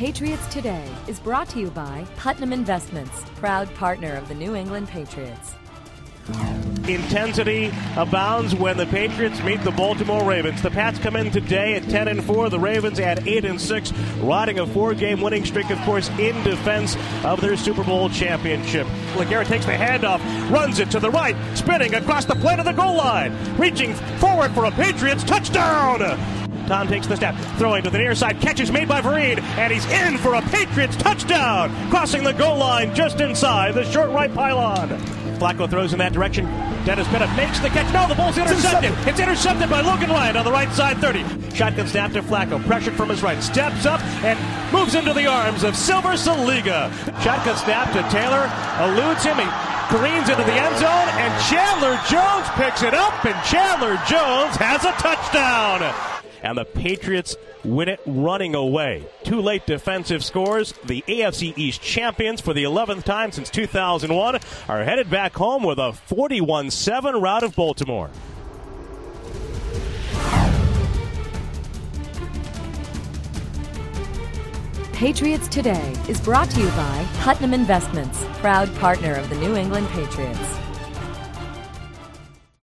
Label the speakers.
Speaker 1: Patriots Today is brought to you by Putnam Investments, proud partner of the New England Patriots.
Speaker 2: Intensity abounds when the Patriots meet the Baltimore Ravens. The Pats come in today at 10-4. The Ravens at 8-6, riding a 4-game winning streak, of course, in defense of their Super Bowl championship. LeGarrette takes the handoff, runs it to the right, spinning across the plane of the goal line, reaching forward for a Patriots touchdown. Tom takes the snap, throwing to the near side, catch is made by Vereen, and he's in for a Patriots touchdown, crossing the goal line just inside the short right pylon. Flacco throws in that direction. Dennis Bennett makes the catch. No, the ball's intercepted. It's intercepted by Logan Ryan on the right side 30. Shotgun snap to Flacco. Pressured from his right. Steps up and moves into the arms of Silver Saliga. Shotgun snap to Taylor. Eludes him. He careens into the end zone. And Chandler Jones picks it up. And Chandler Jones has a touchdown. And the Patriots win it running away. Two late defensive scores. The AFC East champions for the 11th time since 2001 are headed back home with a 41-7 rout of Baltimore.
Speaker 1: Patriots Today is brought to you by Putnam Investments, proud partner of the New England Patriots.